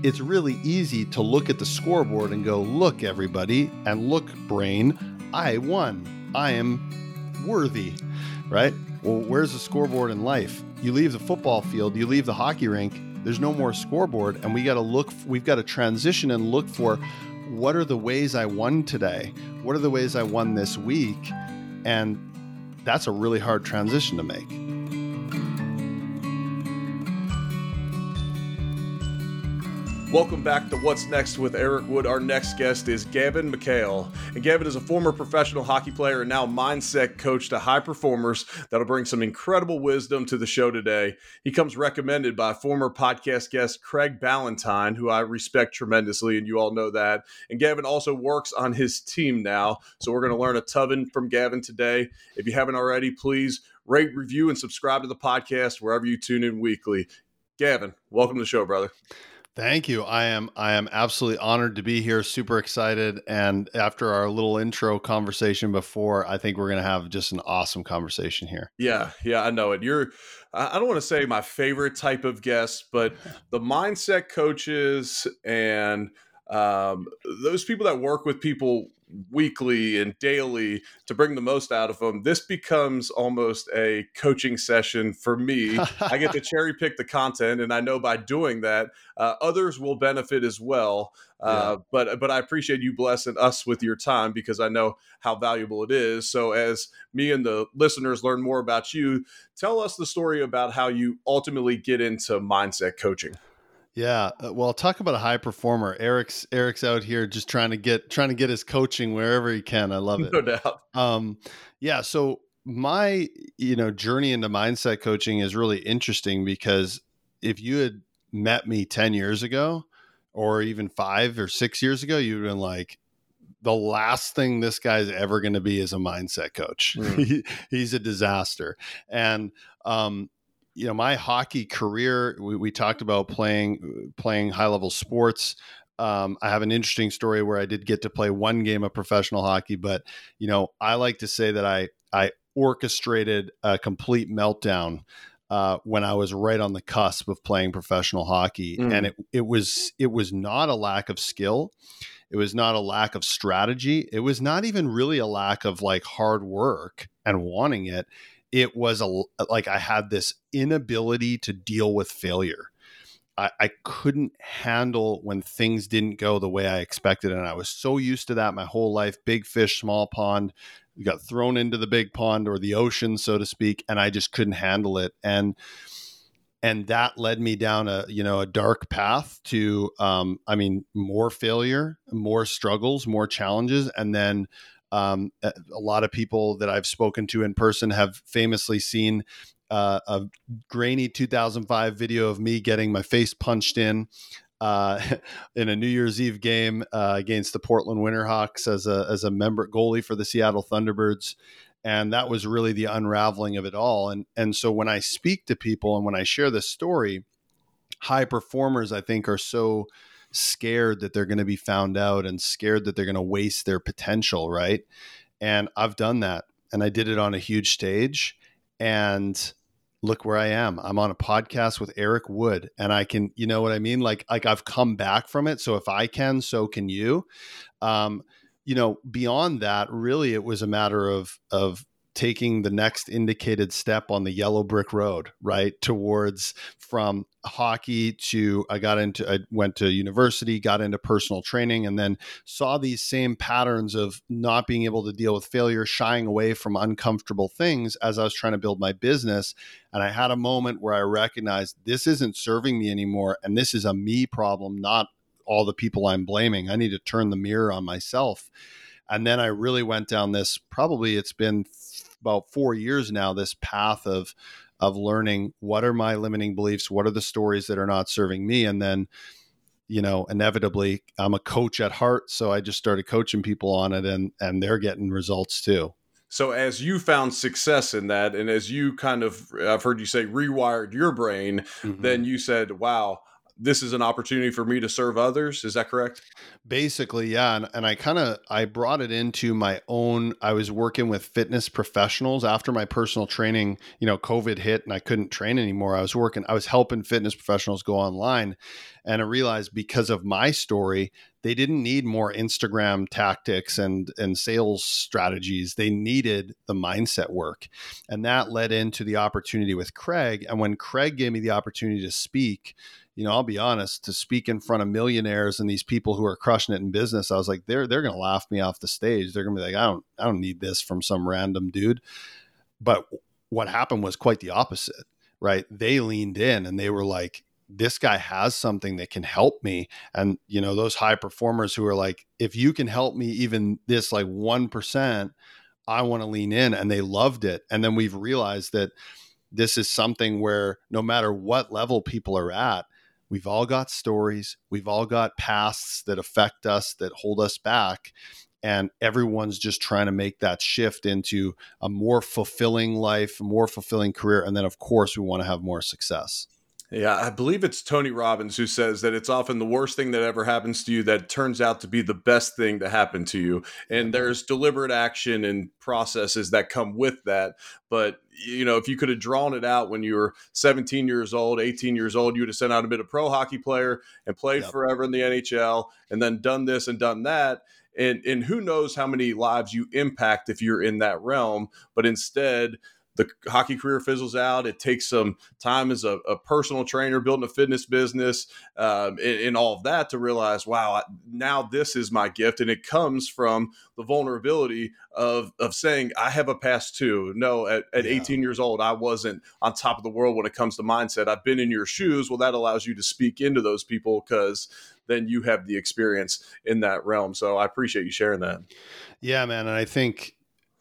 it's really easy to look at the scoreboard and go, look, everybody, and look, brain, I won. I am worthy, right? Well, where's the scoreboard in life? You leave the football field, you leave the hockey rink, there's no more scoreboard, and we've got to transition and look for, what are the ways I won today? What are the ways I won this week? And that's a really hard transition to make. Welcome back to What's Next with Eric Wood. Our next guest is Gavin McHale. And Gavin is a former professional hockey player and now mindset coach to high performers that'll bring some incredible wisdom to the show today. He comes recommended by former podcast guest Craig Ballantyne, who I respect tremendously, and you all know that. And Gavin also works on his team now, so we're going to learn a ton from Gavin today. If you haven't already, please rate, review, and subscribe to the podcast wherever you tune in weekly. Gavin, welcome to the show, brother. Thank you. I am absolutely honored to be here. Super excited. And after our little intro conversation before, I think we're going to have just an awesome conversation here. Yeah, I know it. I don't want to say my favorite type of guest, but the mindset coaches and those people that work with people weekly and daily to bring the most out of them, this becomes almost a coaching session for me. I get to cherry pick the content, and I know by doing that, others will benefit as well. But I appreciate you blessing us with your time, because I know how valuable it is. So as me and the listeners learn more about you, tell us the story about how you ultimately get into mindset coaching. Yeah. Well, talk about a high performer. Eric's out here just trying to get his coaching wherever he can. I love it. No doubt. Yeah. So my, journey into mindset coaching is really interesting, because if you had met me 10 years ago, or even 5 or 6 years ago, you'd been like, the last thing this guy's ever going to be is a mindset coach. He's a disaster. And, my hockey career, we talked about playing high level sports. I have an interesting story where I did get to play one game of professional hockey, but, I like to say that I orchestrated a complete meltdown when I was right on the cusp of playing professional hockey. And it was not a lack of skill. It was not a lack of strategy. It was not even really a lack of like hard work and wanting it. It was I had this inability to deal with failure. I couldn't handle when things didn't go the way I expected. And I was so used to that my whole life, big fish, small pond. We got thrown into the big pond, or the ocean, so to speak. And I just couldn't handle it. And that led me down a dark path to, more failure, more struggles, more challenges. And then, a lot of people that I've spoken to in person have famously seen a grainy 2005 video of me getting my face punched in a New Year's Eve game against the Portland Winterhawks as a member goalie for the Seattle Thunderbirds. And that was really the unraveling of it all. And so when I speak to people and when I share this story, high performers, I think, are so scared that they're going to be found out and scared that they're going to waste their potential. Right. And I've done that, and I did it on a huge stage, and look where I am. I'm on a podcast with Eric Wood, and I can, you know what I mean? Like I've come back from it. So if I can, so can you. Beyond that, really, it was a matter of taking the next indicated step on the yellow brick road, right? Towards from hockey to, I went to university, got into personal training, and then saw these same patterns of not being able to deal with failure, shying away from uncomfortable things as I was trying to build my business. And I had a moment where I recognized this isn't serving me anymore. And this is a me problem, not all the people I'm blaming. I need to turn the mirror on myself. And then I really went down this, probably it's been about 4 years now, this path of learning what are my limiting beliefs, what are the stories that are not serving me. And then, inevitably I'm a coach at heart. So I just started coaching people on it, and they're getting results too. So as you found success in that, and as you kind of, I've heard you say, rewired your brain, then you said, wow, this is an opportunity for me to serve others. Is that correct? Basically, yeah. And I brought it into my own. I was working with fitness professionals after my personal training, COVID hit and I couldn't train anymore. I was helping fitness professionals go online. And I realized because of my story, they didn't need more Instagram tactics and sales strategies. They needed the mindset work. And that led into the opportunity with Craig. And when Craig gave me the opportunity to speak, I'll be honest, to speak in front of millionaires and these people who are crushing it in business, I was like, they're going to laugh me off the stage. They're going to be like, I don't need this from some random dude. But what happened was quite the opposite, right? They leaned in and they were like, this guy has something that can help me. And, those high performers who are like, if you can help me even this like 1%, I want to lean in, and they loved it. And then we've realized that this is something where no matter what level people are at, we've all got stories. We've all got pasts that affect us, that hold us back. And everyone's just trying to make that shift into a more fulfilling life, a more fulfilling career. And then, of course, we want to have more success. Yeah, I believe it's Tony Robbins who says that it's often the worst thing that ever happens to you that turns out to be the best thing to happen to you. And there's deliberate action and processes that come with that. But, if you could have drawn it out when you were 17 years old, 18 years old, you would have sent out and been a pro hockey player and played forever in the NHL and then done this and done that. And who knows how many lives you impact if you're in that realm. But instead, the hockey career fizzles out. It takes some time as a personal trainer, building a fitness business, and all of that to realize, wow, now this is my gift. And it comes from the vulnerability of saying, I have a past too. No, at 18 years old, I wasn't on top of the world when it comes to mindset. I've been in your shoes. Well, that allows you to speak into those people because then you have the experience in that realm. So I appreciate you sharing that. Yeah, man. And I think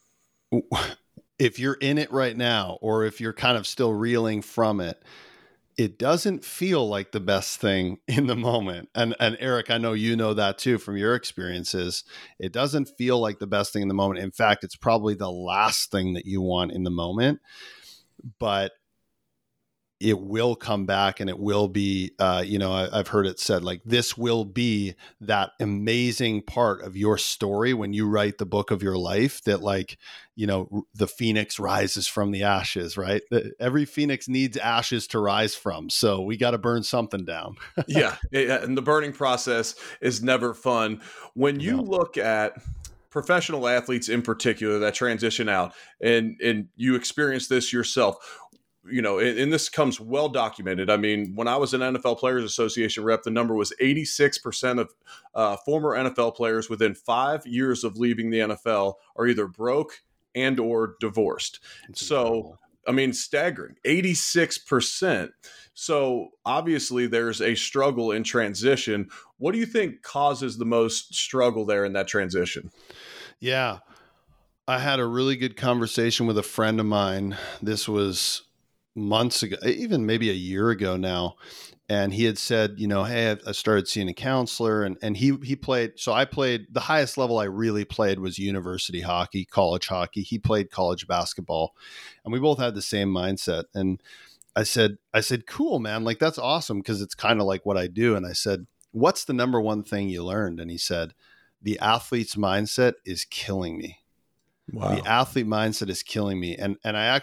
if you're in it right now, or if you're kind of still reeling from it, it doesn't feel like the best thing in the moment. And Eric, I know you know that too from your experiences. It doesn't feel like the best thing in the moment. In fact, it's probably the last thing that you want in the moment, but it will come back, and it will be, I've heard it said, like, this will be that amazing part of your story when you write the book of your life, that like, the phoenix rises from the ashes, right? Every phoenix needs ashes to rise from. So we got to burn something down. Yeah. And the burning process is never fun. When you look at professional athletes in particular that transition out, and you experience this yourself, and this comes well documented. I mean, when I was an NFL Players Association rep, the number was 86% of former NFL players within 5 years of leaving the NFL are either broke and or divorced. So, I mean, staggering, 86%. So obviously there's a struggle in transition. What do you think causes the most struggle there in that transition? Yeah. I had a really good conversation with a friend of mine. This was months ago, even maybe a year ago now. And he had said, hey, I started seeing a counselor, and he played. So I played, the highest level I really played was university hockey, college hockey. He played college basketball, and we both had the same mindset. And I said, cool, man. Like, that's awesome, because it's kind of like what I do. And I said, what's the number one thing you learned? And he said, the athlete's mindset is killing me. Wow. The athlete mindset is killing me. And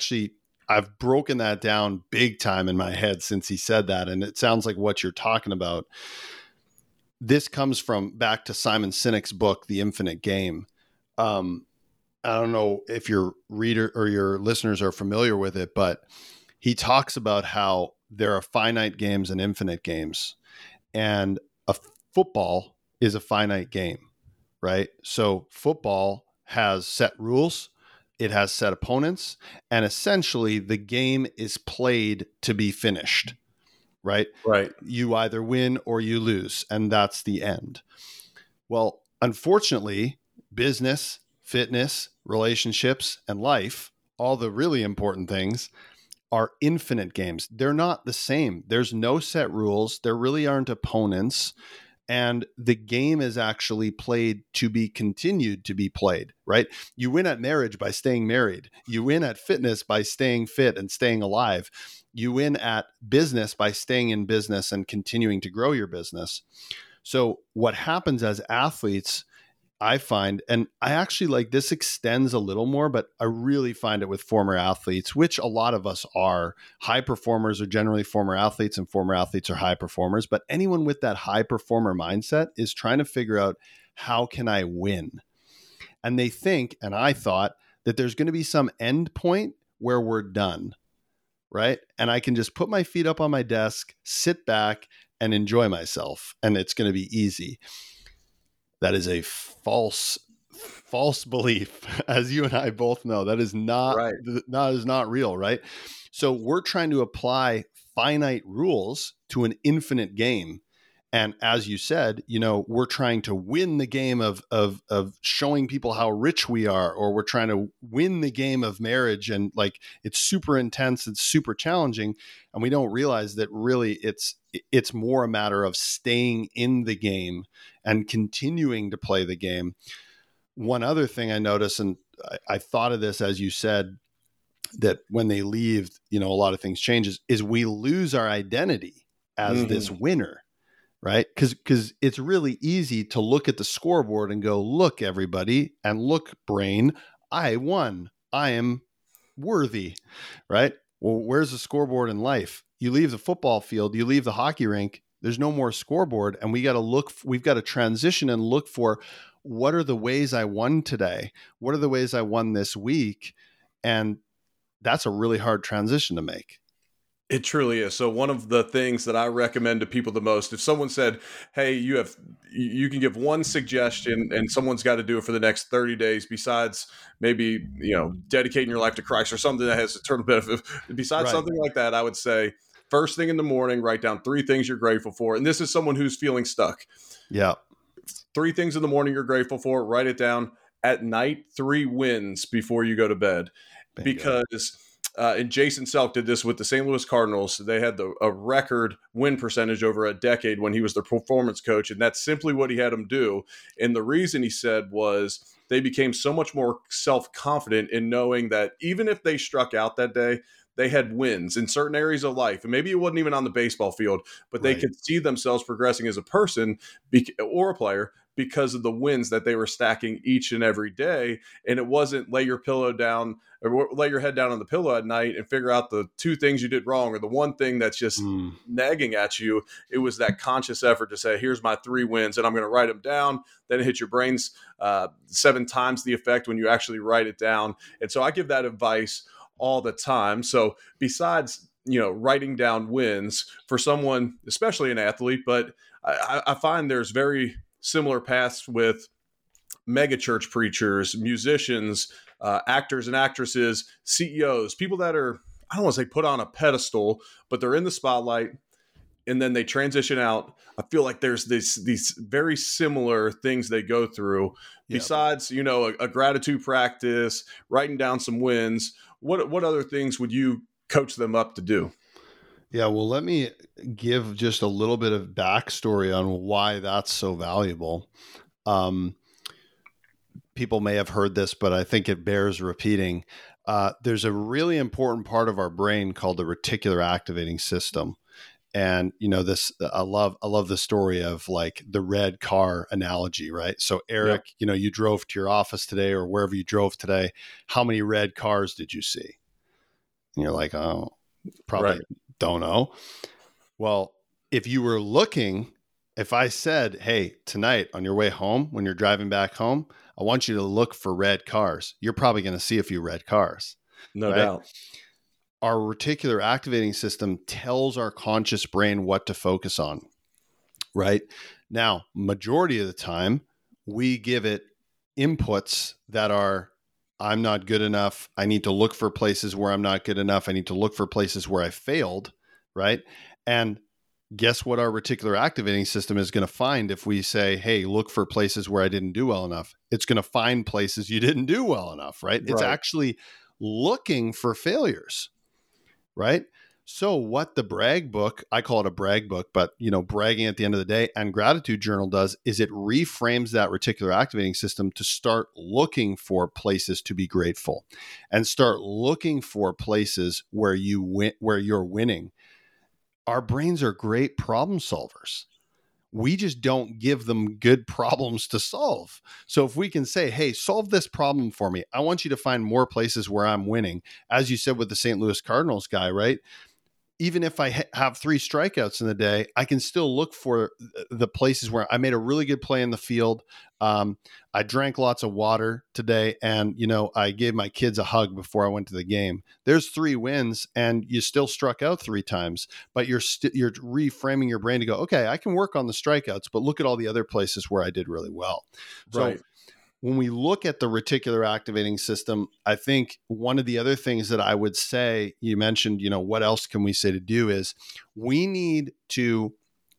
I've broken that down big time in my head since he said that. And it sounds like what you're talking about. This comes from back to Simon Sinek's book, The Infinite Game. I don't know if your reader or your listeners are familiar with it, but he talks about how there are finite games and infinite games. And a football is a finite game, right? So football has set rules. It has set opponents, and essentially the game is played to be finished, right? Right. You either win or you lose, and that's the end. Well, unfortunately, business, fitness, relationships, and life, all the really important things, are infinite games. They're not the same. There's no set rules. There really aren't opponents. And the game is actually played to be continued to be played, right? You win at marriage by staying married. You win at fitness by staying fit and staying alive. You win at business by staying in business and continuing to grow your business. So what happens as athletes, I find, and I actually like this extends a little more, but I really find it with former athletes, which a lot of us are. High performers are generally former athletes, and former athletes are high performers. But anyone with that high performer mindset is trying to figure out, how can I win? And they think, and I thought, that there's going to be some end point where we're done, right? And I can just put my feet up on my desk, sit back, and enjoy myself, and it's going to be easy. That is a false belief, as you and I both know. That is not Right. not real, right? So we're trying to apply finite rules to an infinite game. And as you said, we're trying to win the game of showing people how rich we are, or we're trying to win the game of marriage, and like it's super intense, it's super challenging, and we don't realize that really it's more a matter of staying in the game and continuing to play the game. One other thing I noticed, and I thought of this as you said, that when they leave, a lot of things changes, is we lose our identity as this winner. Right? Because it's really easy to look at the scoreboard and go, look, everybody, and look, brain, I won. I am worthy, right? Well, where's the scoreboard in life? You leave the football field, you leave the hockey rink, there's no more scoreboard. And we've got to transition and look for, what are the ways I won today? What are the ways I won this week? And that's a really hard transition to make. It truly is. So one of the things that I recommend to people the most, if someone said, hey, you can give one suggestion and someone's got to do it for the next 30 days, besides maybe, dedicating your life to Christ or something that has eternal benefit, besides Right. something like that, I would say first thing in the morning, write down 3 things you're grateful for. And this is someone who's feeling stuck. Yeah. 3 things in the morning you're grateful for, write it down. At night, 3 wins before you go to bed. Bingo. Because and Jason Selk did this with the St. Louis Cardinals. They had a record win percentage over a decade when he was the performance coach, and that's simply what he had them do. And the reason, he said, was they became so much more self-confident in knowing that even if they struck out that day, they had wins in certain areas of life. And maybe it wasn't even on the baseball field, but they could see themselves progressing as a person or a player because of the wins that they were stacking each and every day. And it wasn't lay your pillow down or lay your head down on the pillow at night and figure out the 2 things you did wrong or the one thing that's just nagging at you. It was that conscious effort to say, here's my 3 wins and I'm going to write them down. Then it hits your brains 7 times the effect when you actually write it down. And so I give that advice all the time. So besides, writing down wins for someone, especially an athlete, but I find there's very similar paths with mega church preachers, musicians, actors and actresses, CEOs, people that are, I don't want to say put on a pedestal, but they're in the spotlight and then they transition out. I feel like there's these very similar things they go through. Yep. Besides, a gratitude practice, writing down some wins. What other things would you coach them up to do? Yeah, well, let me give just a little bit of backstory on why that's so valuable. People may have heard this, but I think it bears repeating. There's a really important part of our brain called the reticular activating system. And, I love the story of like the red car analogy, right? So Eric, yep. You drove to your office today or wherever you drove today. How many red cars did you see? And you're like, oh, probably don't know. Well, if you were looking, if I said, hey, tonight on your way home, when you're driving back home, I want you to look for red cars. You're probably going to see a few red cars. No doubt. Our reticular activating system tells our conscious brain what to focus on, right? Now, majority of the time, we give it inputs that are, I'm not good enough. I need to look for places where I'm not good enough. I need to look for places where I failed, right? And guess what our reticular activating system is going to find if we say, hey, look for places where I didn't do well enough. It's going to find places you didn't do well enough, right? It's actually looking for failures. Right. So what the brag book, I call it a brag book, but bragging at the end of the day and gratitude journal does is it reframes that reticular activating system to start looking for places to be grateful and start looking for places where you win, where you're winning. Our brains are great problem solvers. We just don't give them good problems to solve. So if we can say, hey, solve this problem for me, I want you to find more places where I'm winning. As you said with the St. Louis Cardinals guy, right? Even if I have 3 strikeouts in the day, I can still look for the places where I made a really good play in the field. I drank lots of water today, and I gave my kids a hug before I went to the game. There's 3 wins, and you still struck out 3 times, but you're reframing your brain to go, okay, I can work on the strikeouts, but look at all the other places where I did really well. Right. So when we look at the reticular activating system, I think one of the other things that I would say, you mentioned, what else can we say to do is we need to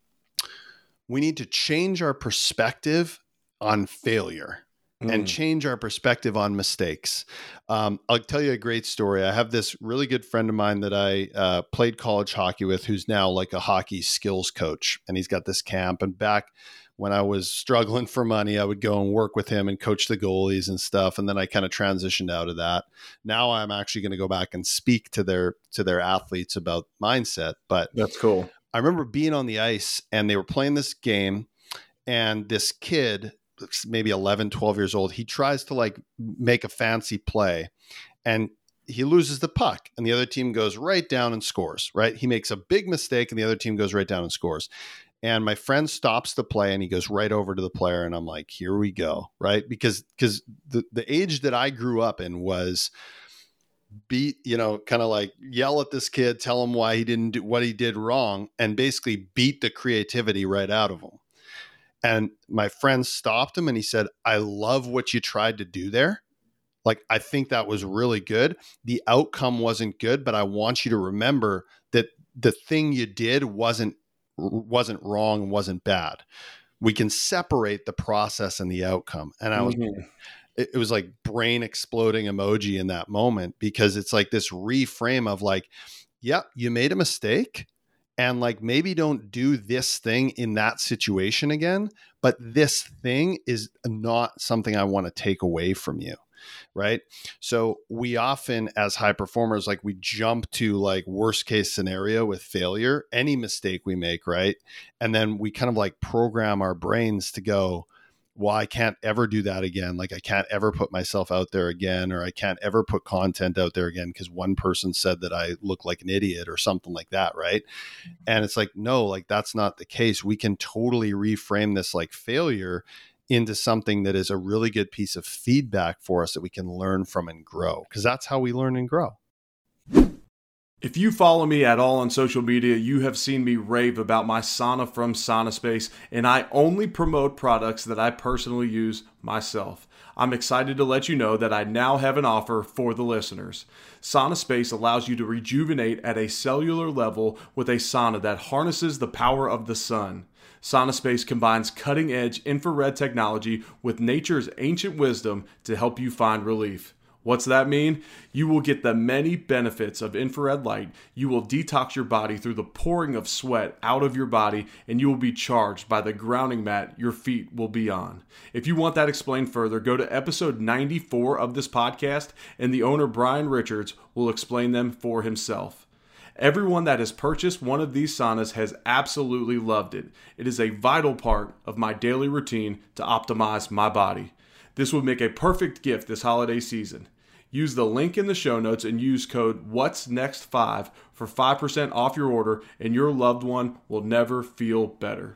change our perspective on failure and change our perspective on mistakes. I'll tell you a great story. I have this really good friend of mine that I played college hockey with, who's now like a hockey skills coach, and he's got this camp. And back when I was struggling for money, I would go and work with him and coach the goalies and stuff. And then I kind of transitioned out of that. Now I'm actually going to go back and speak to their athletes about mindset. But that's cool. I remember being on the ice and they were playing this game, and this kid, maybe 11, 12 years old, he tries to like make a fancy play and he loses the puck, and the other team goes right down and scores, right? He makes a big mistake and the other team goes right down and scores. And my friend stops the play and he goes right over to the player. And I'm like, here we go. Right. Because the age that I grew up in was kind of like yell at this kid, tell him why he didn't do what he did wrong, and basically beat the creativity right out of him. And my friend stopped him and he said, I love what you tried to do there. Like, I think that was really good. The outcome wasn't good, but I want you to remember that the thing you did wasn't wrong and wasn't bad. We can separate the process and the outcome. And I was, it was like brain exploding emoji in that moment, because it's like this reframe of like, yep, you made a mistake, and like, maybe don't do this thing in that situation again, but this thing is not something I want to take away from you. Right. So we often, as high performers, like we jump to like worst case scenario with failure, any mistake we make. Right. And then we kind of like program our brains to go, well, I can't ever do that again. Like, I can't ever put myself out there again, or I can't ever put content out there again because one person said that I look like an idiot or something like that. Right. And it's like, no, like that's not the case. We can totally reframe this like failure into something that is a really good piece of feedback for us that we can learn from and grow, because that's how we learn and grow. If you follow me at all on social media, you have seen me rave about my sauna from SaunaSpace, and I only promote products that I personally use myself. I'm excited to let you know that I now have an offer for the listeners. SaunaSpace allows you to rejuvenate at a cellular level with a sauna that harnesses the power of the sun. SaunaSpace combines cutting-edge infrared technology with nature's ancient wisdom to help you find relief. What's that mean? You will get the many benefits of infrared light. You will detox your body through the pouring of sweat out of your body, and you will be charged by the grounding mat your feet will be on. If you want that explained further, go to episode 94 of this podcast, and the owner, Brian Richards, will explain them for himself. Everyone that has purchased one of these saunas has absolutely loved it. It is a vital part of my daily routine to optimize my body. This would make a perfect gift this holiday season. Use the link in the show notes and use code What'sNext5 for 5% off your order, and your loved one will never feel better.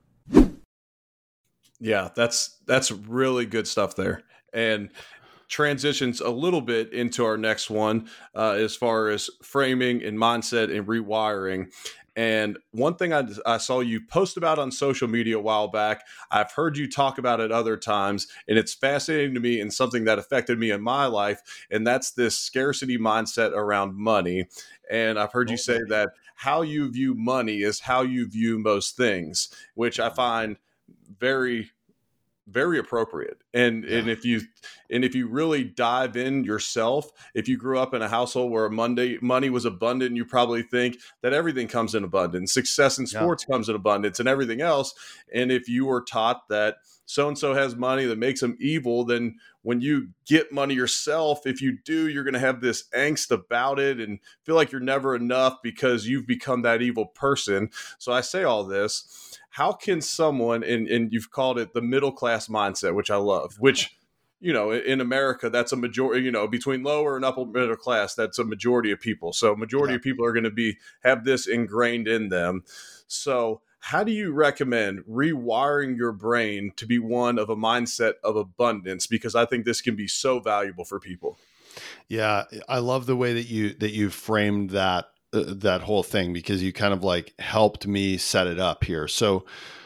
Yeah, that's really good stuff there. And transitions a little bit into our next one as far as framing and mindset and rewiring. And one thing I saw you post about on social media a while back, I've heard you talk about it other times, and it's fascinating to me and something that affected me in my life, and that's this scarcity mindset around money. And I've heard you say that how you view money is how you view most things, which I find very, very appropriate. And if you really dive in yourself, if you grew up in a household where money was abundant, you probably think that everything comes in abundance, success in sports comes in abundance, and everything else. And if you were taught that so and so has money that makes them evil, then when you get money yourself, if you do, you're going to have this angst about it and feel like you're never enough because you've become that evil person. So I say all this. How can someone, and you've called it the middle class mindset, which I love, which, in America, that's a majority, between lower and upper middle class, that's a majority of people. So majority of people are going to have this ingrained in them. So how do you recommend rewiring your brain to be one of a mindset of abundance? Because I think this can be so valuable for people. Yeah, I love the way that you framed that whole thing, because you kind of like helped me set it up here. So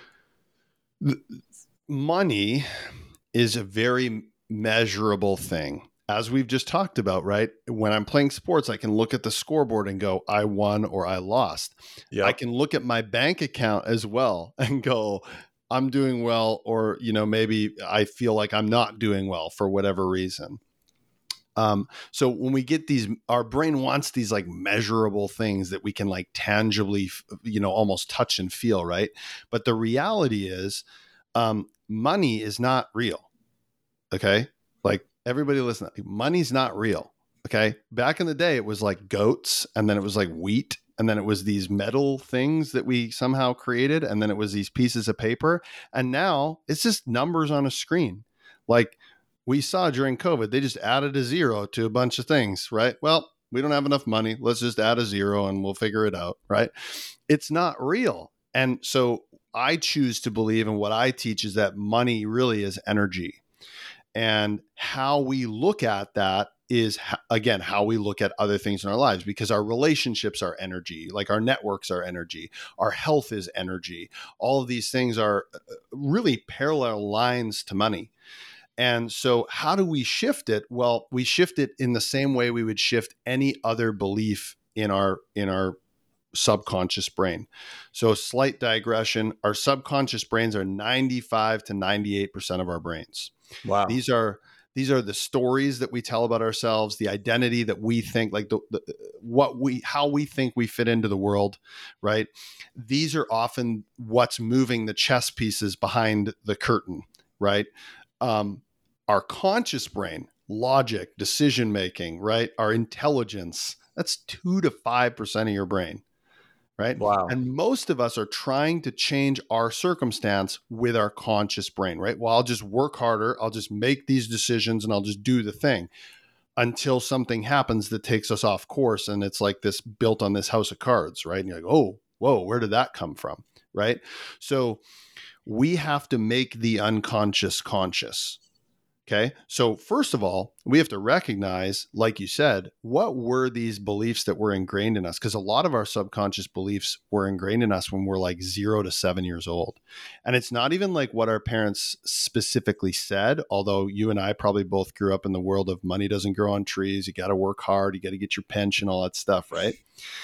money is a very measurable thing, as we've just talked about, right? When I'm playing sports, I can look at the scoreboard and go, I won or I lost. Yep. I can look at my bank account as well and go, I'm doing well, or, maybe I feel like I'm not doing well for whatever reason. So when we get our brain wants these like measurable things that we can like tangibly, almost touch and feel, right? But the reality is, money is not real. Okay. Like, everybody listen, money's not real. Okay. Back in the day, it was like goats, and then it was like wheat, and then it was these metal things that we somehow created, and then it was these pieces of paper. And now it's just numbers on a screen. Like, we saw during COVID, they just added a zero to a bunch of things, right? Well, we don't have enough money. Let's just add a zero and we'll figure it out, right? It's not real. And so I choose to believe, and what I teach is that money really is energy. And how we look at that is, again, how we look at other things in our lives, because our relationships are energy, like our networks are energy, our health is energy. All of these things are really parallel lines to money. And so how do we shift it? Well, we shift it in the same way we would shift any other belief in our subconscious brain. So, slight digression, our subconscious brains are 95 to 98% of our brains. Wow. These are the stories that we tell about ourselves, the identity that we think, like how we think we fit into the world, right? These are often what's moving the chess pieces behind the curtain, right? Our conscious brain, logic, decision-making, right? Our intelligence, that's 2 to 5% of your brain, right? Wow. And most of us are trying to change our circumstance with our conscious brain, right? Well, I'll just work harder. I'll just make these decisions and I'll just do the thing until something happens that takes us off course. And it's like this built on this house of cards, right? And you're like, oh, whoa, where did that come from, right? So we have to make the unconscious conscious. Okay. So first of all, we have to recognize, like you said, what were these beliefs that were ingrained in us? Because a lot of our subconscious beliefs were ingrained in us when we're like 0 to 7 years old. And it's not even like what our parents specifically said, although you and I probably both grew up in the world of money doesn't grow on trees. You got to work hard. You got to get your pension, all that stuff. Right.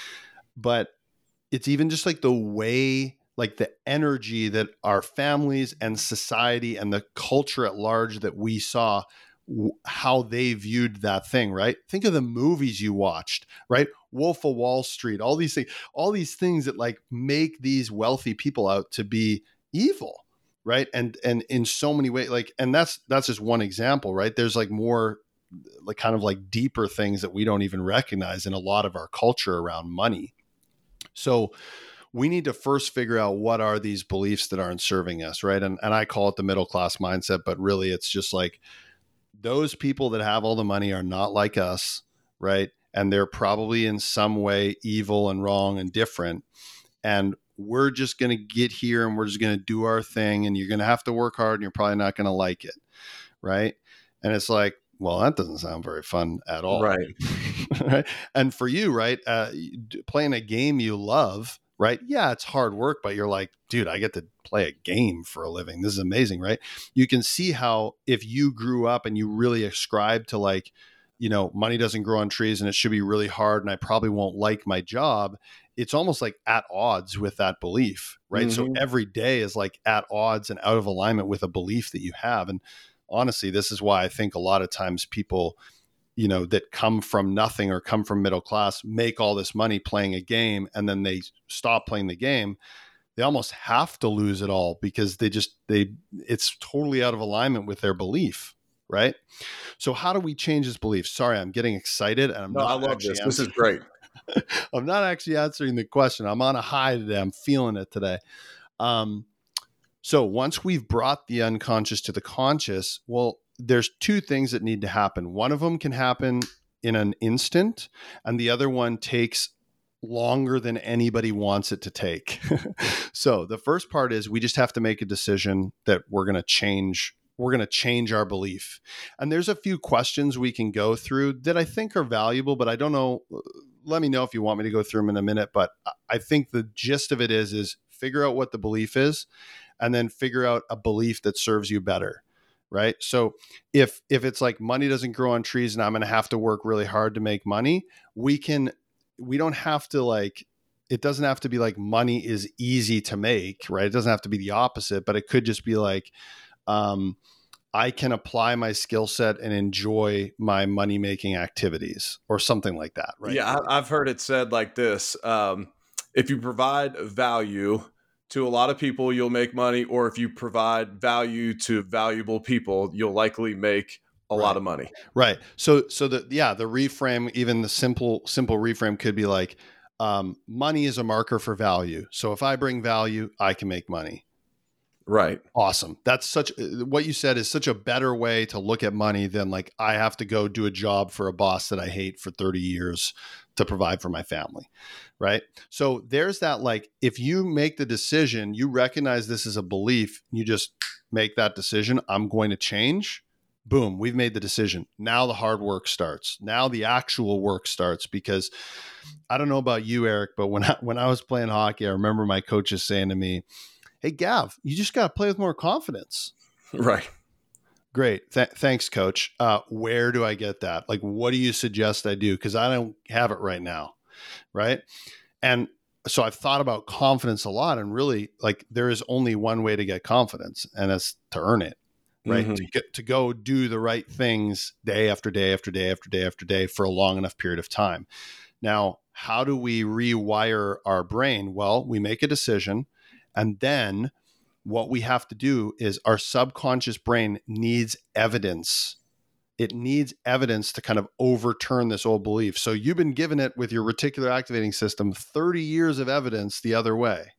But it's even just like the way, like the energy that our families and society and the culture at large that we saw, how they viewed that thing, right? Think of the movies you watched, right? Wolf of Wall Street, all these things that like make these wealthy people out to be evil, right? And in so many ways, like, and that's just one example, right? There's like more like kind of like deeper things that we don't even recognize in a lot of our culture around money. So we need to first figure out what are these beliefs that aren't serving us, right? And I call it the middle class mindset, but really it's just like those people that have all the money are not like us, right? And they're probably in some way evil and wrong and different. And we're just going to get here and we're just going to do our thing, and you're going to have to work hard and you're probably not going to like it, right? And it's like, well, that doesn't sound very fun at all. Right. Right? And for you, right, playing a game you love, right? Yeah, it's hard work, but you're like, dude, I get to play a game for a living. This is amazing, right? You can see how if you grew up and you really ascribe to like money doesn't grow on trees and it should be really hard and I probably won't like my job, it's almost like at odds with that belief, right? Mm-hmm. So every day is like at odds and out of alignment with a belief that you have. And honestly, this is why I think a lot of times people, that come from nothing or come from middle class make all this money playing a game, and then they stop playing the game. They almost have to lose it all because it's totally out of alignment with their belief. Right. So how do we change this belief? Sorry, I'm getting excited and I love this. This is great. I'm not actually answering the question. I'm on a high today. I'm feeling it today. So once we've brought the unconscious to the conscious, well, there's two things that need to happen. One of them can happen in an instant, and the other one takes longer than anybody wants it to take. So the first part is we just have to make a decision that we're going to change our belief. And there's a few questions we can go through that I think are valuable, but I don't know. Let me know if you want me to go through them in a minute. But I think the gist of it is figure out what the belief is and then figure out a belief that serves you better. Right. So if it's like money doesn't grow on trees and I'm going to have to work really hard to make money, we don't have to it doesn't have to be like money is easy to make, right? It doesn't have to be the opposite, but it could just be like, I can apply my skill set and enjoy my money-making activities or something like that, right? Yeah, I've heard it said like this. If you provide value to a lot of people, you'll make money. Or if you provide value to valuable people, you'll likely make a lot of money. Right. So the reframe, even the simple reframe could be like, money is a marker for value. So if I bring value, I can make money. Right. Awesome. That's what you said is such a better way to look at money than like, I have to go do a job for a boss that I hate for 30 years to provide for my family. Right. So there's that, like, if you make the decision, you recognize this is a belief, you just make that decision. I'm going to change. Boom. We've made the decision. Now the hard work starts. Now the actual work starts, because I don't know about you, Eric, but when I was playing hockey, I remember my coaches saying to me, "Hey, Gav, you just got to play with more confidence." Right. Great. Thanks, coach. Where do I get that? Like, what do you suggest I do? Because I don't have it right now. Right. And so I've thought about confidence a lot, and really, like, there is only one way to get confidence, and that's to earn it. Right. Mm-hmm. To go do the right things day after day after day after day after day for a long enough period of time. Now, how do we rewire our brain? Well, we make a decision, and then what we have to do is our subconscious brain needs evidence. It needs evidence to kind of overturn this old belief. So you've been given it with your reticular activating system, 30 years of evidence the other way.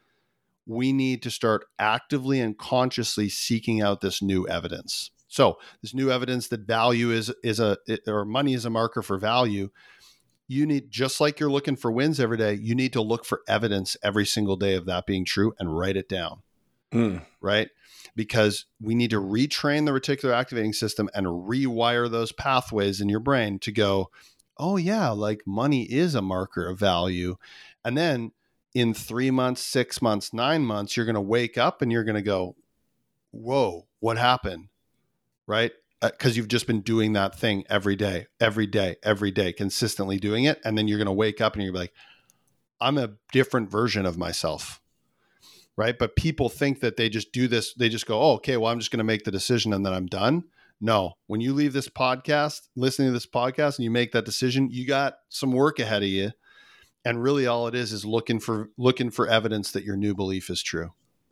We need to start actively and consciously seeking out this new evidence. So this new evidence that value or money is a marker for value. You need, just like you're looking for wins every day, you need to look for evidence every single day of that being true and write it down. Right? Because we need to retrain the reticular activating system and rewire those pathways in your brain to go, oh yeah, like money is a marker of value. And then in 3 months, 6 months, 9 months, you're going to wake up and you're going to go, whoa, what happened? Right? Because you've just been doing that thing every day, consistently doing it. And then you're going to wake up and you're like, I'm a different version of myself. Right? But people think that they just do this. They just go, oh, okay, well, I'm just going to make the decision and then I'm done. No, when you leave this podcast, listening to this podcast, and you make that decision, you got some work ahead of you. And really all it is looking for evidence that your new belief is true.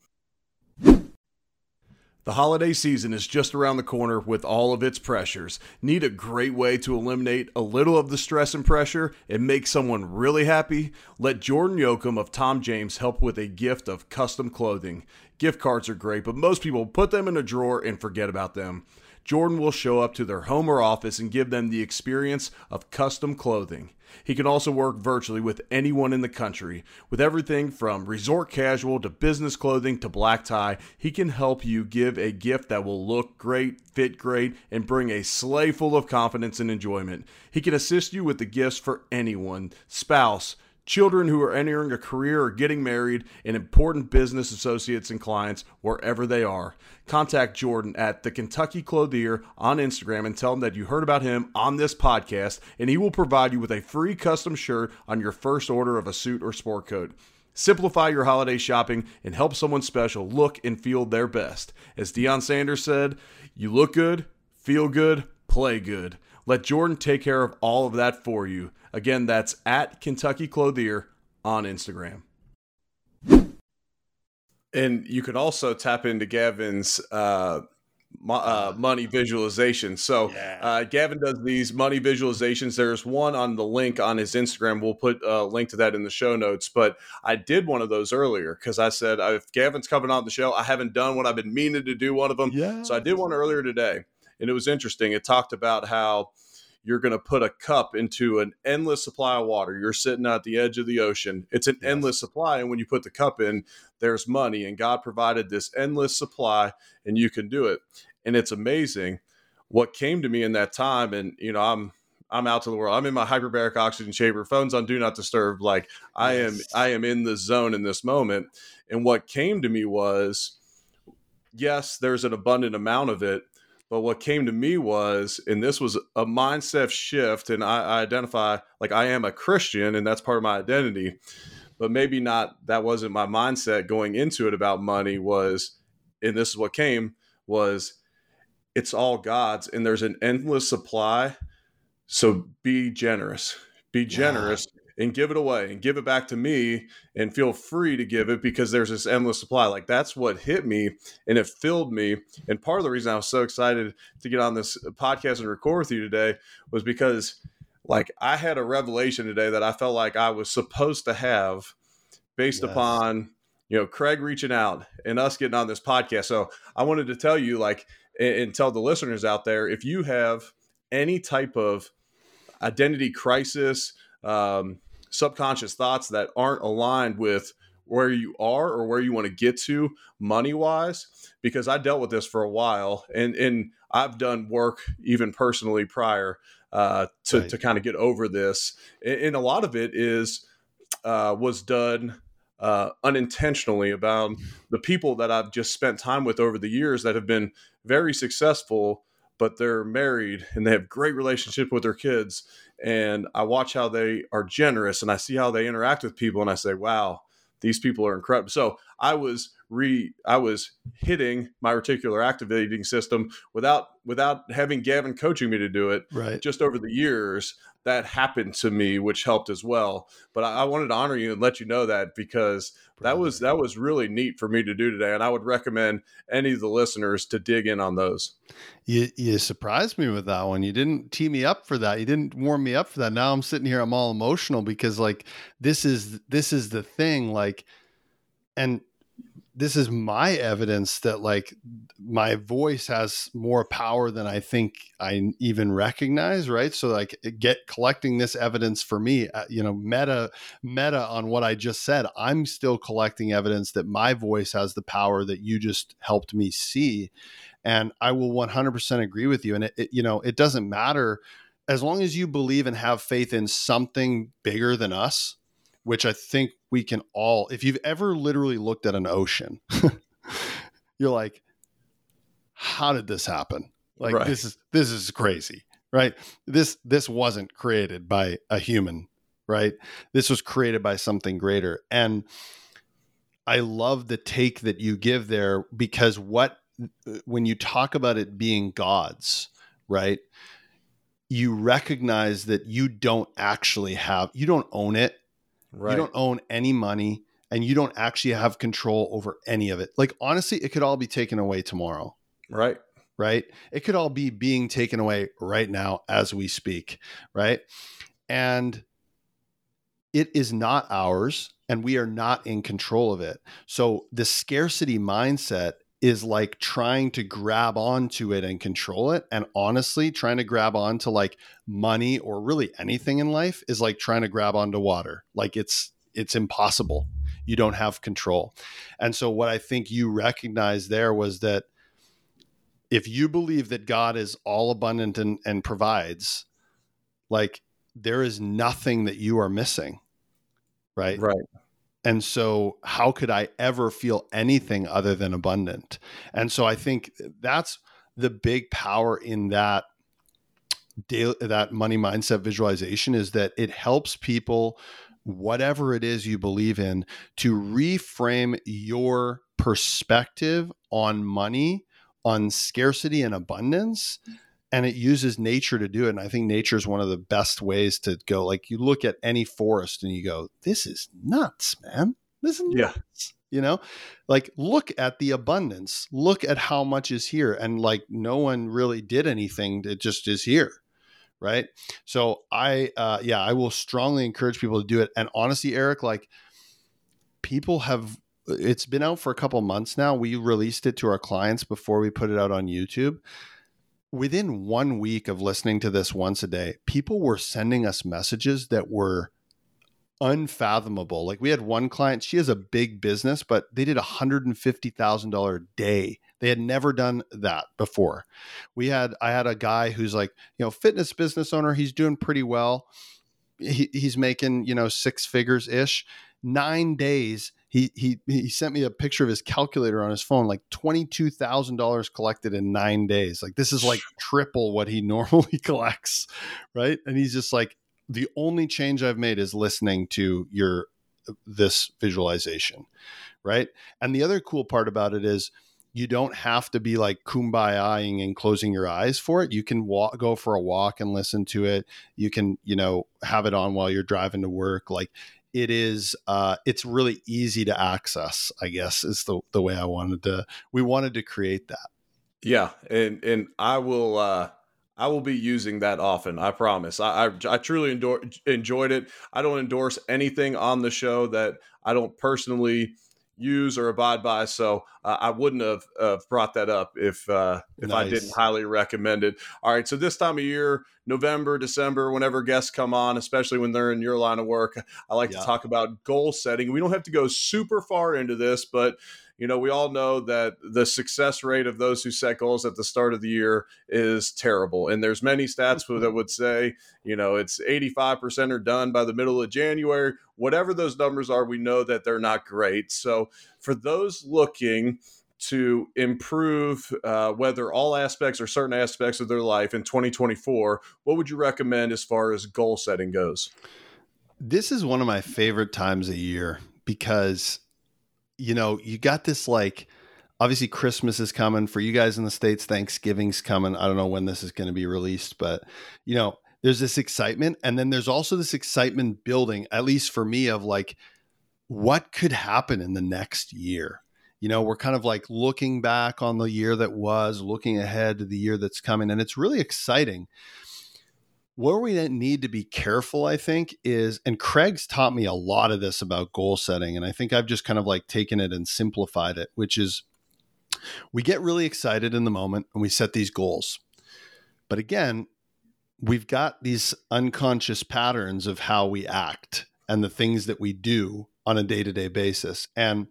The holiday season is just around the corner with all of its pressures. Need a great way to eliminate a little of the stress and pressure and make someone really happy? Let Jordan Yoakum of Tom James help with a gift of custom clothing. Gift cards are great, but most people put them in a drawer and forget about them. Jordan will show up to their home or office and give them the experience of custom clothing. He can also work virtually with anyone in the country. With everything from resort casual to business clothing to black tie, he can help you give a gift that will look great, fit great, and bring a sleigh full of confidence and enjoyment. He can assist you with the gifts for anyone, spouse, children who are entering a career or getting married, and important business associates and clients wherever they are. Contact Jordan at the Kentucky Clothier on Instagram and tell him that you heard about him on this podcast, and he will provide you with a free custom shirt on your first order of a suit or sport coat. Simplify your holiday shopping and help someone special look and feel their best. As Deion Sanders said, you look good, feel good, play good. Let Jordan take care of all of that for you. Again, that's at Kentucky Clothier on Instagram. And you can also tap into Gavin's money visualization. So Gavin does these money visualizations. There's one on the link on his Instagram. We'll put a link to that in the show notes. But I did one of those earlier because I said, if Gavin's coming on the show, I haven't done one. I've been meaning to do one of them. Yeah. So I did one earlier today. And it was interesting. It talked about how you're going to put a cup into an endless supply of water. You're sitting at the edge of the ocean. It's an endless supply. And when you put the cup in, there's money. And God provided this endless supply, and you can do it. And it's amazing what came to me in that time. And, you know, I'm out to the world. I'm in my hyperbaric oxygen chamber, phone's on do not disturb. Like I am in the zone in this moment. And what came to me was, yes, there's an abundant amount of it. But what came to me was, and this was a mindset shift, and I identify like I am a Christian, and that's part of my identity, but maybe not, that wasn't my mindset going into it about money was, and this is what came, was it's all God's, and there's an endless supply, so be generous. Be generous. And give it away and give it back to me and feel free to give it because there's this endless supply. Like that's what hit me and it filled me. And part of the reason I was so excited to get on this podcast and record with you today was because like I had a revelation today that I felt like I was supposed to have based upon, you know, Craig reaching out and us getting on this podcast. So I wanted to tell you like, and tell the listeners out there, if you have any type of identity crisis, subconscious thoughts that aren't aligned with where you are or where you want to get to money wise, because I dealt with this for a while and I've done work even personally prior to kind of get over this. And a lot of it was done unintentionally about the people that I've just spent time with over the years that have been very successful, but they're married and they have great relationship with their kids. And I watch how they are generous and I see how they interact with people and I say, wow, these people are incredible. So I was hitting my reticular activating system without having Gavin coaching me to do it. Right. Just over the years that happened to me, which helped as well. But I wanted to honor you and let you know that because that was really neat for me to do today. And I would recommend any of the listeners to dig in on those. You surprised me with that one. You didn't tee me up for that. You didn't warm me up for that. Now I'm sitting here, I'm all emotional because like, this is the thing, like, and this is my evidence that like my voice has more power than I think I even recognize. Right. So like collecting this evidence for me, meta on what I just said, I'm still collecting evidence that my voice has the power that you just helped me see. And I will 100% agree with you. And it doesn't matter as long as you believe and have faith in something bigger than us, which I think we can all, if you've ever literally looked at an ocean, you're like, how did this happen? Like, right. This is crazy, right? This wasn't created by a human, right? This was created by something greater. And I love the take that you give there because when you talk about it being God's, right? You recognize that you don't own it. Right. You don't own any money and you don't actually have control over any of it. Like, honestly, it could all be taken away tomorrow. Right. Right. It could all be being taken away right now as we speak. Right. And it is not ours and we are not in control of it. So the scarcity mindset is like trying to grab onto it and control it. And honestly, trying to grab onto like money or really anything in life is like trying to grab onto water. Like it's impossible. You don't have control. And so what I think you recognized there was that if you believe that God is all abundant and provides, like there is nothing that you are missing. right? Right. And so how could I ever feel anything other than abundant? And so I think that's the big power in that that money mindset visualization, is that it helps people, whatever it is you believe in, to reframe your perspective on money, on scarcity and abundance. And it uses nature to do it. And I think nature is one of the best ways to go. Like, you look at any forest and you go, this is nuts, man. This is Yeah. nuts. Like, look at the abundance, look at how much is here. And like, no one really did anything. It just is here. Right. So I will strongly encourage people to do it. And honestly, Eric, like, it's been out for a couple months now. We released it to our clients before we put it out on YouTube. Within 1 week of listening to this once a day, people were sending us messages that were unfathomable. Like, we had one client, she has a big business, but they did $150,000 a day. They had never done that before. I had a guy who's like, fitness business owner. He's doing pretty well. He's making, 6 figures ish. 9 days. He sent me a picture of his calculator on his phone, like $22,000 collected in 9 days. Like, this is like triple what he normally collects. Right. And he's just like, the only change I've made is listening to this visualization. Right. And the other cool part about it is, you don't have to be like kumbaya-ing and closing your eyes for it. You can go for a walk and listen to it. You can, have it on while you're driving to work. Like, it is, it's really easy to access, I guess, is the way we wanted to create that. Yeah. And I will be using that often. I promise. I truly enjoyed it. I don't endorse anything on the show that I don't personally use or abide by. So I wouldn't have brought that up if I didn't highly recommend it. All right. So this time of year, November, December, whenever guests come on, especially when they're in your line of work, I like to talk about goal setting. We don't have to go super far into this, but we all know that the success rate of those who set goals at the start of the year is terrible. And there's many stats that would say, it's 85% are done by the middle of January. Whatever those numbers are, we know that they're not great. So for those looking to improve, whether all aspects or certain aspects of their life in 2024, what would you recommend as far as goal setting goes? This is one of my favorite times of year because you got this, like, obviously Christmas is coming for you guys in the States. Thanksgiving's coming. I don't know when this is going to be released, but there's this excitement. And then there's also this excitement building, at least for me, of like, what could happen in the next year? We're kind of like looking back on the year that was, looking ahead to the year that's coming. And it's really exciting. Where we need to be careful, I think, is, and Craig's taught me a lot of this about goal setting, and I think I've just kind of like taken it and simplified it, which is, we get really excited in the moment and we set these goals. But again, we've got these unconscious patterns of how we act and the things that we do on a day-to-day basis. And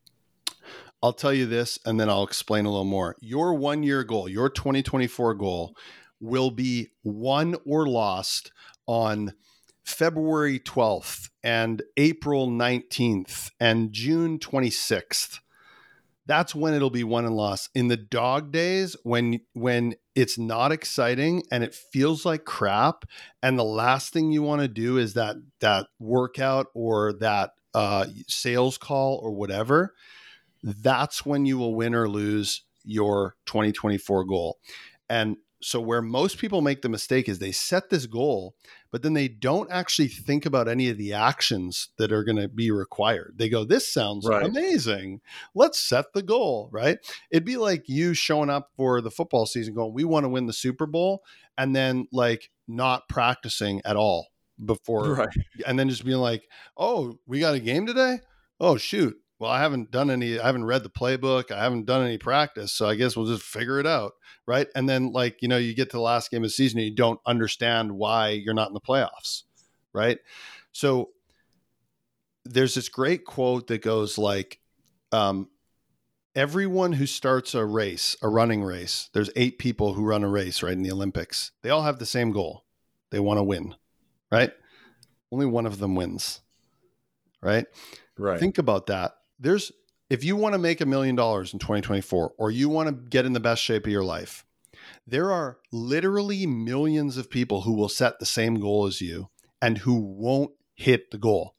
I'll tell you this, and then I'll explain a little more. Your 1 year goal, your 2024 goal, will be won or lost on February 12th and April 19th and June 26th. That's when it'll be won and lost. In the dog days, when it's not exciting and it feels like crap, and the last thing you want to do is that workout or that sales call or whatever, that's when you will win or lose your 2024 goal. And so where most people make the mistake is they set this goal, but then they don't actually think about any of the actions that are going to be required. They go, this sounds amazing. Let's set the goal, right? It'd be like you showing up for the football season going, we want to win the Super Bowl, and then like not practicing at all before. And then just being like, oh, we got a game today? Oh, shoot. Well, I haven't read the playbook. I haven't done any practice. So I guess we'll just figure it out. Right. And then like, you get to the last game of the season and you don't understand why you're not in the playoffs. Right. So there's this great quote that goes like, everyone who starts a running race, there's 8 people who run a race, right, in the Olympics. They all have the same goal. They want to win. Right. Only one of them wins. right? Right. Think about that. If you want to make $1 million in 2024, or you want to get in the best shape of your life, there are literally millions of people who will set the same goal as you and who won't hit the goal.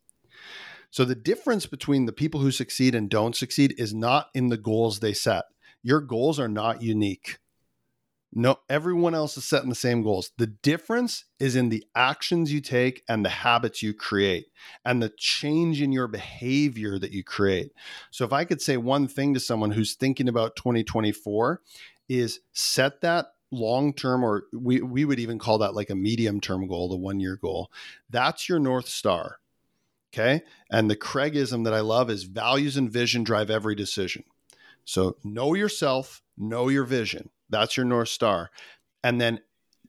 So the difference between the people who succeed and don't succeed is not in the goals they set. Your goals are not unique. No, everyone else is setting the same goals. The difference is in the actions you take and the habits you create and the change in your behavior that you create. So if I could say one thing to someone who's thinking about 2024 is set that long-term, or we would even call that like a medium-term goal, the 1-year goal. That's your North Star. Okay. And the Craigism that I love is values and vision drive every decision. So know yourself, know your vision. That's your North Star. And then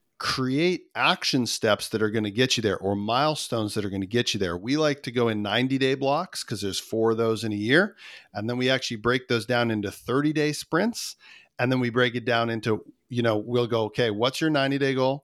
create action steps that are going to get you there, or milestones that are going to get you there. We like to go in 90-day blocks because there's 4 of those in a year. And then we actually break those down into 30-day sprints. And then we break it down into, we'll go, okay, what's your 90-day goal?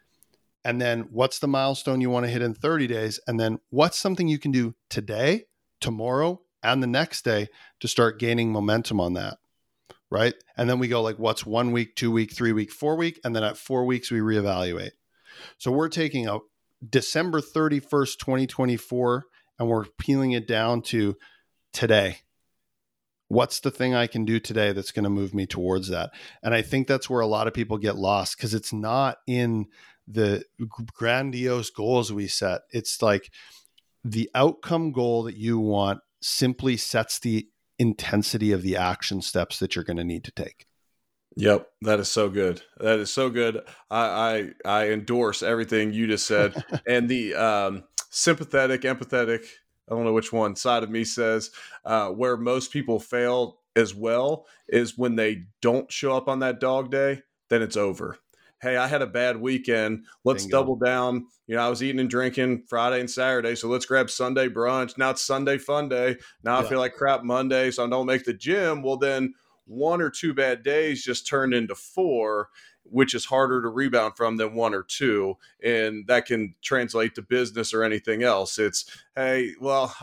And then what's the milestone you want to hit in 30 days? And then what's something you can do today, tomorrow, and the next day to start gaining momentum on that, right? And then we go like, what's 1 week, 2 week, 3 week, 4 week? And then at 4 weeks, we reevaluate. So we're taking a December 31st, 2024, and we're peeling it down to today. What's the thing I can do today that's going to move me towards that? And I think that's where a lot of people get lost, because it's not in the grandiose goals we set. It's like the outcome goal that you want simply sets the intensity of the action steps that you're going to need to take. Yep. That is so good. That is so good. I endorse everything you just said. And the sympathetic, empathetic, I don't know which one side of me says, where most people fail as well is when they don't show up on that dog day, then it's over. Hey, I had a bad weekend. Let's double down. I was eating and drinking Friday and Saturday, so let's grab Sunday brunch. Now it's Sunday fun day. Now I feel like crap Monday, so I don't make the gym. Well, then 1 or 2 bad days just turned into 4, which is harder to rebound from than 1 or 2. And that can translate to business or anything else. It's, hey, well,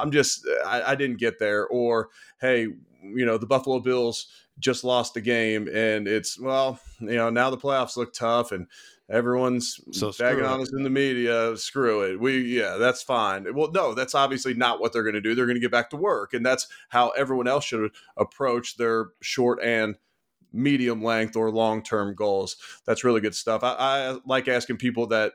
I didn't get there. Or, hey, the Buffalo Bills just lost the game, and it's, well, now the playoffs look tough and everyone's bagging on us in the media. Screw it. That's fine. Well, no, that's obviously not what they're going to do. They're going to get back to work. And that's how everyone else should approach their short and medium length or long-term goals. That's really good stuff. I like asking people that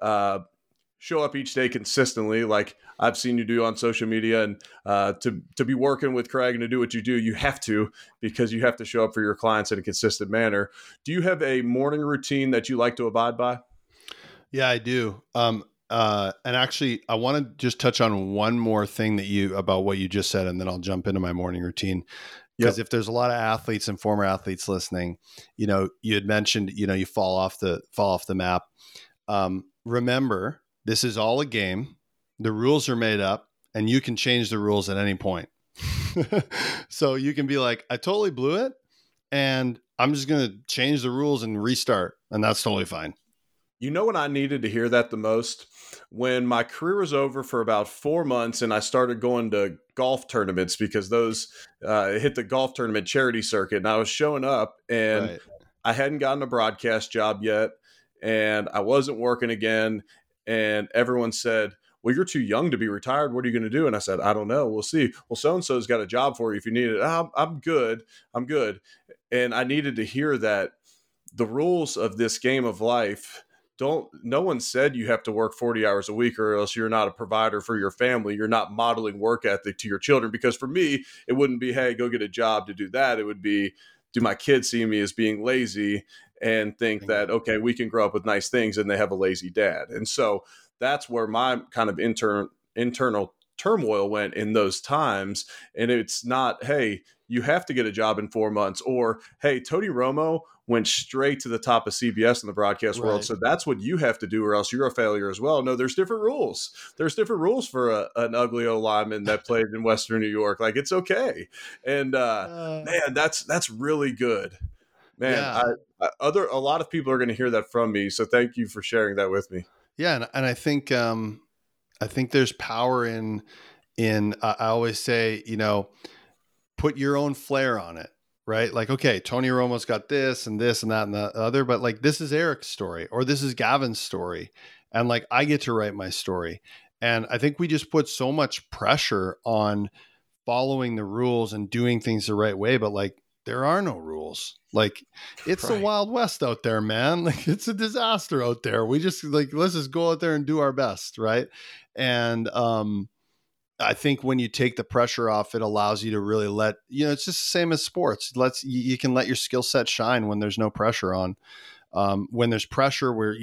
show up each day consistently, like I've seen you do on social media, and to be working with Craig and to do what you do, you have to, because you have to show up for your clients in a consistent manner. Do you have a morning routine that you like to abide by? Yeah, I do. And actually, I want to just touch on one more thing about what you just said, and then I'll jump into my morning routine. Because if there's a lot of athletes and former athletes listening, you had mentioned, you fall off the map. Remember, this is all a game. The rules are made up, and you can change the rules at any point. So you can be like, I totally blew it, and I'm just going to change the rules and restart. And that's totally fine. When I needed to hear that the most? When my career was over for about 4 months and I started going to golf tournaments, because those hit the golf tournament charity circuit, and I was showing up, and I hadn't gotten a broadcast job yet, and I wasn't working again. And everyone said, well, you're too young to be retired. What are you going to do? And I said, I don't know. We'll see. Well, so-and-so's got a job for you if you need it. I'm good. And I needed to hear that the rules of this game of life no one said you have to work 40 hours a week or else you're not a provider for your family. You're not modeling work ethic to your children. Because for me, it wouldn't be, hey, go get a job to do that. It would be, do my kids see me as being lazy and think that, okay, we can grow up with nice things and they have a lazy dad. And so that's where my kind of internal turmoil went in those times. And it's not, hey, you have to get a job in 4 months, or, hey, Tony Romo went straight to the top of CBS in the broadcast world. So that's what you have to do, or else you're a failure as well. No, there's different rules. There's different rules for an ugly O lineman that played in Western New York. Like, it's okay. And man, that's really good. Man, a lot of people are going to hear that from me. So thank you for sharing that with me. Yeah. And I think there's power in I always say, put your own flair on it, right? Like, okay, Tony Romo's got this and this and that and the other, but like, this is Eric's story or this is Gavin's story. And like, I get to write my story. And I think we just put so much pressure on following the rules and doing things the right way, but like, there are no rules. Like, it's the Wild West out there, man. Like, it's a disaster out there. We just like, let's just go out there and do our best. Right. And, I think when you take the pressure off, it allows you to really it's just the same as sports. You can let your skill set shine when there's no pressure on. When there's pressure where,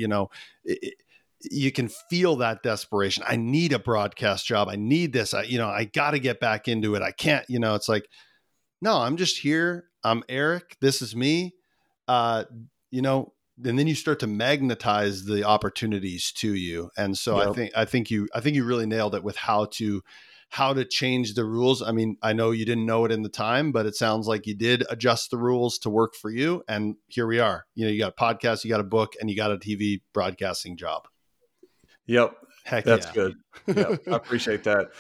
you can feel that desperation. I need a broadcast job. I need this. I got to get back into it. I can't, it's like, no, I'm just here. I'm Eric. This is me. And then you start to magnetize the opportunities to you. And so yep. I think you really nailed it with how to change the rules. I mean, I know you didn't know it in the time, but it sounds like you did adjust the rules to work for you. And here we are. You got a podcast, you got a book, and you got a TV broadcasting job. Yep. Heck that's yeah. good. Yeah, I appreciate that.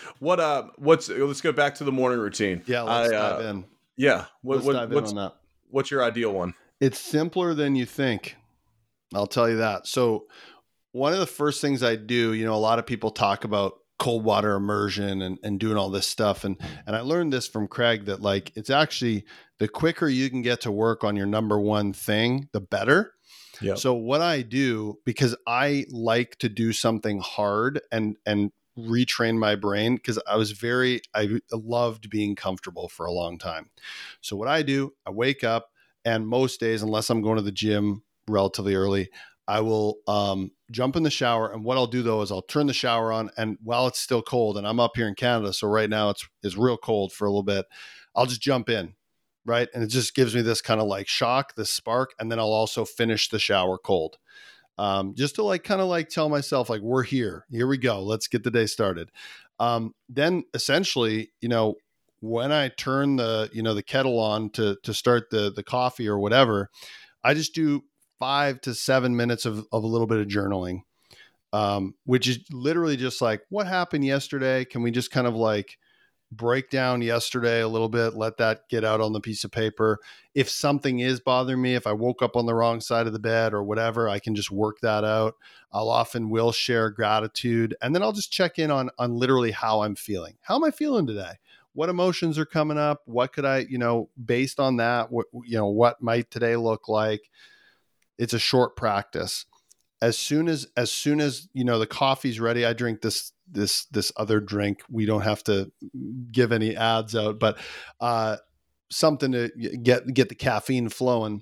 Let's go back to the morning routine. Yeah, let's dive in. Yeah. Let's dive in on that. What's your ideal one? It's simpler than you think. I'll tell you that. So one of the first things I do, a lot of people talk about cold water immersion and doing all this stuff. And I learned this from Craig that like, it's actually the quicker you can get to work on your number one thing, the better. Yeah. So what I do, because I like to do something hard and retrain my brain, because I loved being comfortable for a long time. So what I do, I wake up, and most days, unless I'm going to the gym relatively early, I will jump in the shower. And what I'll do though is I'll turn the shower on, and while it's still cold, and I'm up here in Canada, so right now it's real cold for a little bit, I'll just jump in. Right. And it just gives me this kind of like shock, this spark. And then I'll also finish the shower cold. Just to like kind of like tell myself, like, we're here we go. Let's get the day started. Then essentially, when I turn the kettle on to start the coffee or whatever, I just do 5 to 7 minutes of a little bit of journaling, which is literally just like, what happened yesterday? Can we just kind of like break down yesterday a little bit, let that get out on the piece of paper. If something is bothering me, if I woke up on the wrong side of the bed or whatever, I can just work that out. Will share gratitude. And then I'll just check in on literally how I'm feeling. How am I feeling today? What emotions are coming up? What could I, based on that, what might today look like? It's a short practice. As soon as the coffee's ready, I drink this other drink. We don't have to give any ads out, but something to get the caffeine flowing.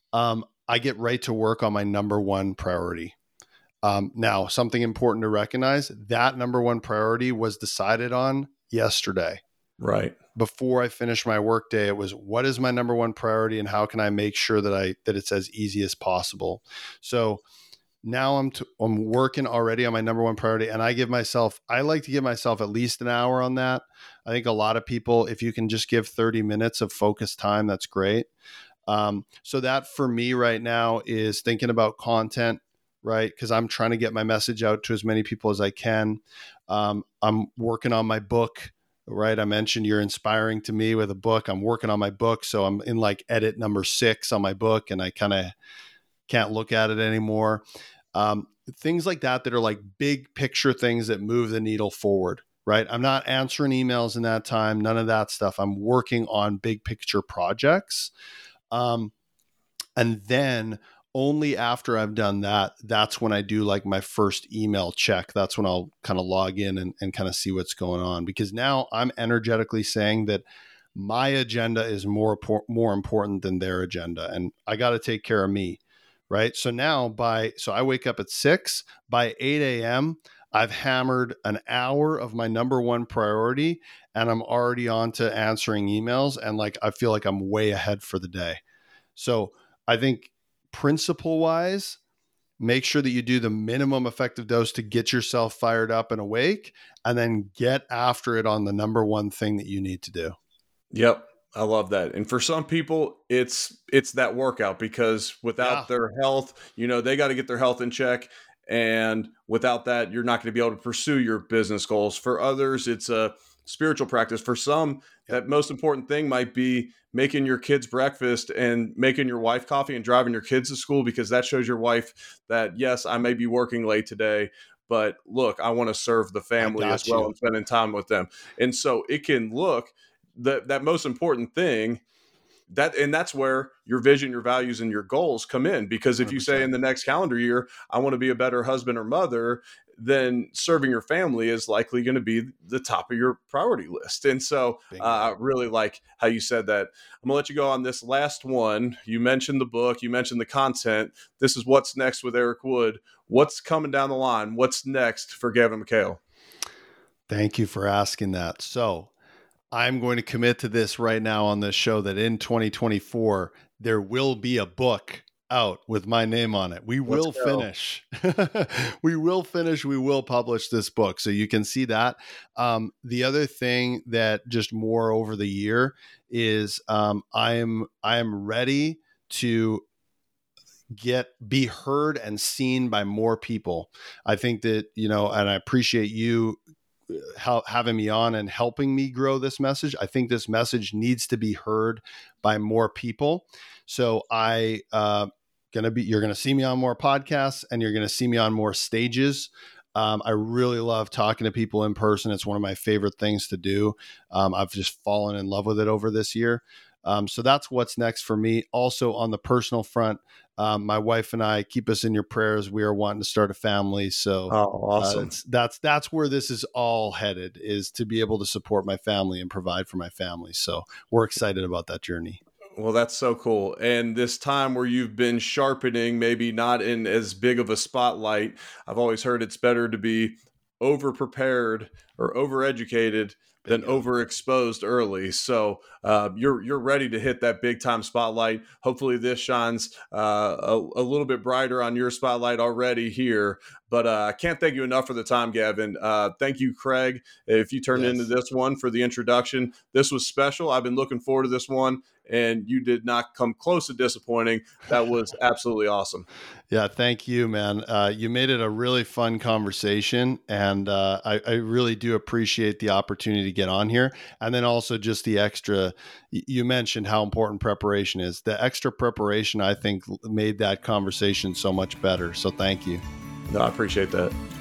I get right to work on my number one priority. Now, something important to recognize, that number one priority was decided on yesterday. Right. Before I finished my workday, it was, what is my number one priority and how can I make sure that it's as easy as possible? So now I'm working already on my number one priority, and I like to give myself at least an hour on that. I think a lot of people, if you can just give 30 minutes of focused time, that's great. So that for me right now is thinking about content, right? Because I'm trying to get my message out to as many people as I can. I'm working on my book, right? I mentioned you're inspiring to me with a book. I'm working on my book. So I'm in like edit number 6 on my book, and I kind of can't look at it anymore. Things like that are like big picture things that move the needle forward, right? I'm not answering emails in that time, none of that stuff. I'm working on big picture projects. And then only after I've done that, that's when I do like my first email check. That's when I'll kind of log in and kind of see what's going on, because now I'm energetically saying that my agenda is more important than their agenda. And I got to take care of me. Right. So now so I wake up at 6, by 8 a.m., I've hammered an hour of my number one priority, and I'm already on to answering emails. And like, I feel like I'm way ahead for the day. So I think principle wise, make sure that you do the minimum effective dose to get yourself fired up and awake, and then get after it on the number one thing that you need to do. Yep. I love that. And for some people, it's that workout, because without their health, they got to get their health in check. And without that, you're not going to be able to pursue your business goals. For others, it's a spiritual practice. For some, that most important thing might be making your kids breakfast and making your wife coffee and driving your kids to school, because that shows your wife that, yes, I may be working late today, but look, I want to serve the family as well and spending time with them. And so it can look that most important thing, that's where your vision, your values, and your goals come in. Because if 100%. You say in the next calendar year, I want to be a better husband or mother, then serving your family is likely going to be the top of your priority list. And so I really like how you said that. I'm gonna let you go on this last one. You mentioned the book, you mentioned the content. This is What's Next with Eric Wood. What's coming down the line? What's next for Gavin McHale? Thank you for asking that. So I'm going to commit to this right now on this show that in 2024, there will be a book out with my name on it. We will finish. We will finish. We will publish this book. So you can see that. The other thing that just more over the year is I am ready to be heard and seen by more people. I think that, and I appreciate you having me on and helping me grow this message. I think this message needs to be heard by more people. So you're going to see me on more podcasts, and you're going to see me on more stages. I really love talking to people in person. It's one of my favorite things to do. I've just fallen in love with it over this year. So that's what's next for me. Also on the personal front, my wife and I, keep us in your prayers. We are wanting to start a family. So awesome. That's where this is all headed, is to be able to support my family and provide for my family. So we're excited about that journey. Well, that's so cool. And this time where you've been sharpening, maybe not in as big of a spotlight, I've always heard it's better to be over-prepared or over-educated than overexposed early. So you're ready to hit that big time spotlight. Hopefully this shines a little bit brighter on your spotlight already here. But I can't thank you enough for the time, Gavin. Thank you, Craig. If you turned into this one for the introduction, this was special. I've been looking forward to this one, and you did not come close to disappointing. That was absolutely awesome. Yeah, thank you, man. You made it a really fun conversation, and I really do appreciate the opportunity to get on here. And then also just the extra, you mentioned how important preparation is. The extra preparation, I think, made that conversation so much better. So thank you. No, I appreciate that.